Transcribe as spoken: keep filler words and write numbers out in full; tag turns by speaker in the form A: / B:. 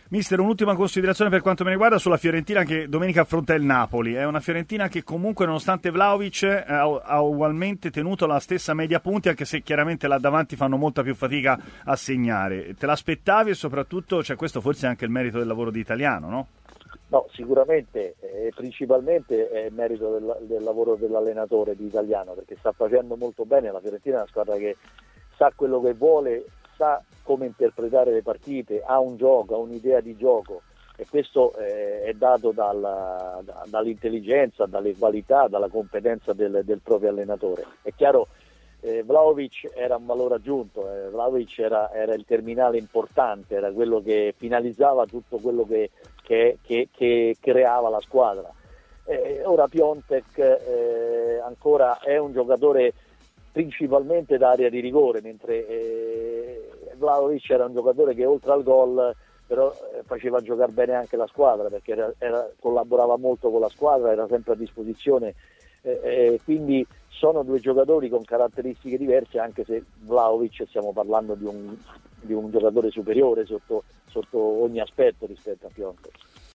A: Mister, un'ultima considerazione per quanto mi riguarda sulla Fiorentina che domenica affronta il Napoli. È una Fiorentina che comunque, nonostante Vlahovic, eh, ha, ha ugualmente tenuto la stessa media punti, anche se chiaramente là davanti fanno molta più fatica a segnare. Te l'aspettavi e soprattutto, cioè, questo forse è anche il merito del lavoro di Italiano, no?
B: No, sicuramente, eh, principalmente è il merito del, del lavoro dell'allenatore di Italiano, perché sta facendo molto bene. La Fiorentina è una squadra che sa quello che vuole, sa come interpretare le partite, ha un gioco, ha un'idea di gioco, e questo eh, è dato dalla, da, dall'intelligenza, dalle qualità, dalla competenza del, del proprio allenatore. È chiaro, eh, Vlahovic era un valore aggiunto, eh, Vlahovic era, era il terminale importante, era quello che finalizzava tutto quello che, che, che, che creava la squadra. Eh, ora Piontek eh, ancora è un giocatore principalmente d'area di rigore, mentre eh, Vlahovic era un giocatore che oltre al gol però eh, faceva giocare bene anche la squadra, perché era, era, collaborava molto con la squadra, era sempre a disposizione, eh, eh, quindi sono due giocatori con caratteristiche diverse, anche se Vlahovic stiamo parlando di un, di un giocatore superiore sotto, sotto ogni aspetto rispetto a Piontek.